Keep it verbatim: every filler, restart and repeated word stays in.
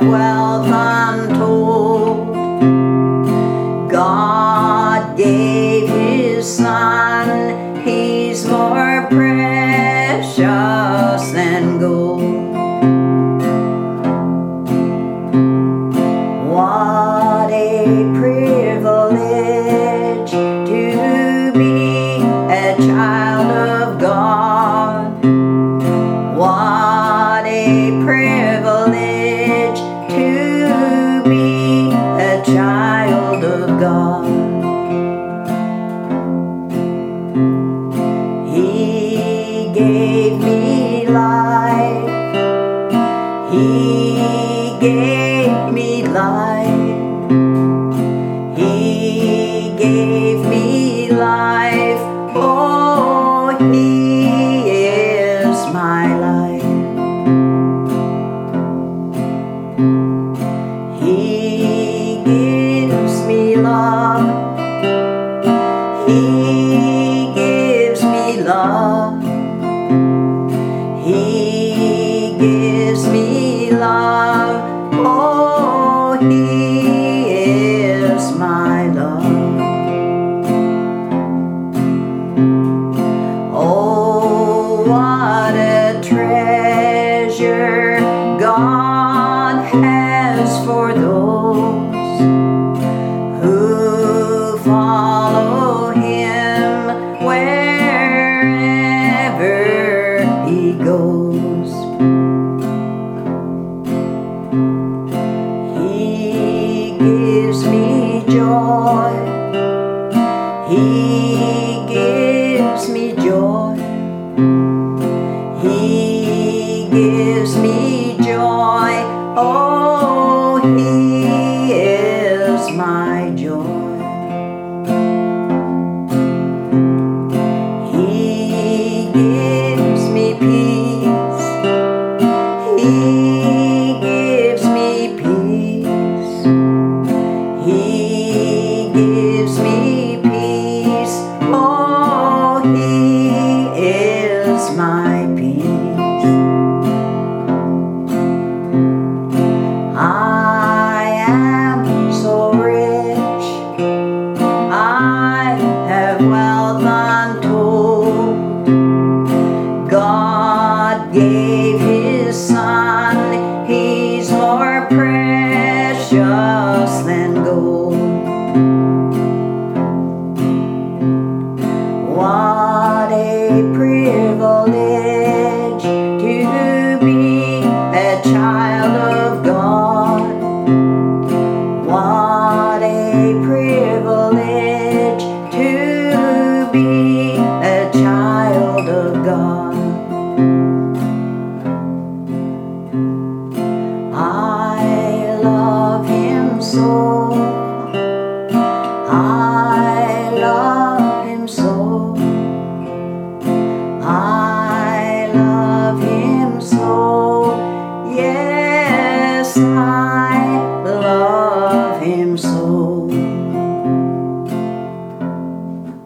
wealth untold. God gave His Son, He's more precious than gold. What a privilege to be a child of God. What a privilege to be a child of God. He gave me life. He gave me life. He gave me life. Oh, He is my life. He gives me love. He gives me love. He gives me love. Oh, He is my love. Oh, what a treasure God has for those who follow Him wherever He goes. He gives me joy. He gives me joy. He gives me joy. Oh,